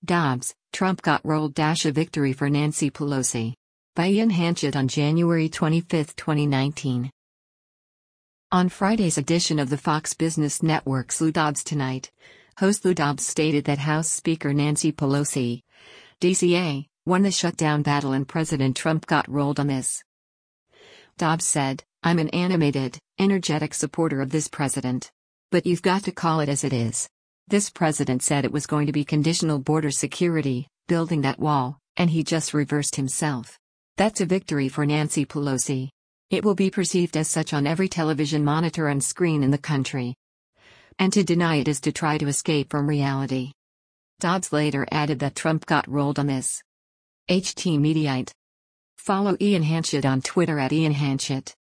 Dobbs, Trump got rolled. A victory for Nancy Pelosi. By Ian Hanchett on January 25, 2019. On Friday's edition of the Fox Business Network's Lou Dobbs Tonight, host Lou Dobbs stated that House Speaker Nancy Pelosi, DCA, won the shutdown battle and President Trump got rolled on this. Dobbs said, "I'm an animated, energetic supporter of this president. But you've got to call it as it is. This president said it was going to be conditional border security, building that wall, and he just reversed himself. That's a victory for Nancy Pelosi. It will be perceived as such on every television monitor and screen in the country. And to deny it is to try to escape from reality." Dobbs later added that Trump got rolled on this. HT Mediaite. Follow Ian Hanchett on Twitter @IanHanchett.